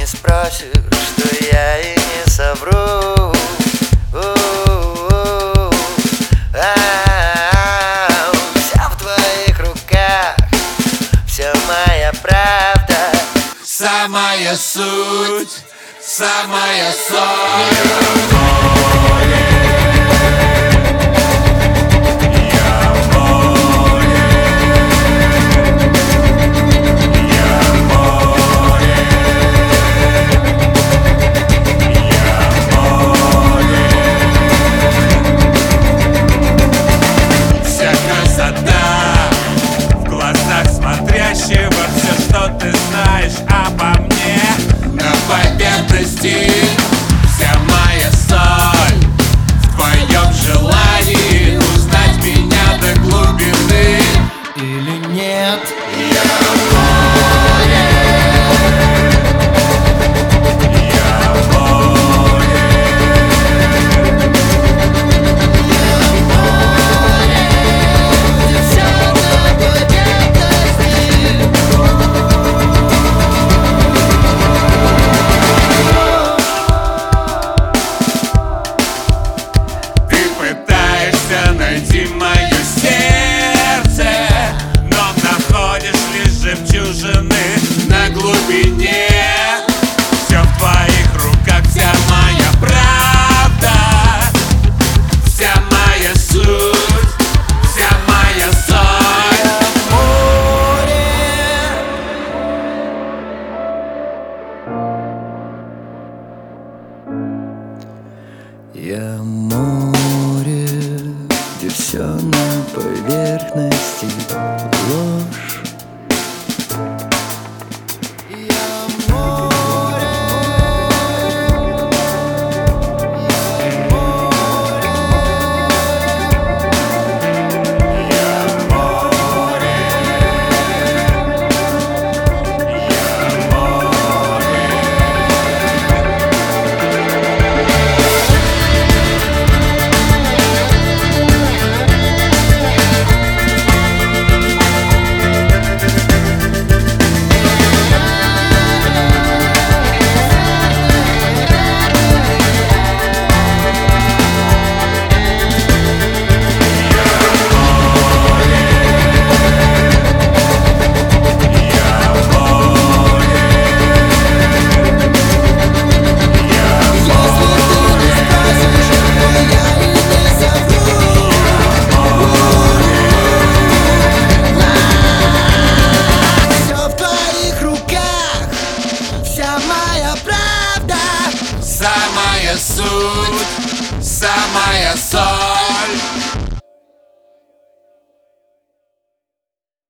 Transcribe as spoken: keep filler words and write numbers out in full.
не спросишь, что я и не совру. Вся в твоих руках, вся моя правда, самая суть, самая соль. Смотрящего все, что ты знаешь обо мне на поверхности. Вся моя соль в твоем желании узнать меня до глубины или нет. Я море, я море, я море, где все на поверхности. Найти мое сердце, но находишь лишь жемчужины на глубине. Все в твоих руках, вся моя правда, вся моя суть, вся моя соль. Я море, где все на поверхности ложь. Я море, я море, я море, я море. Самая суть, самая соль.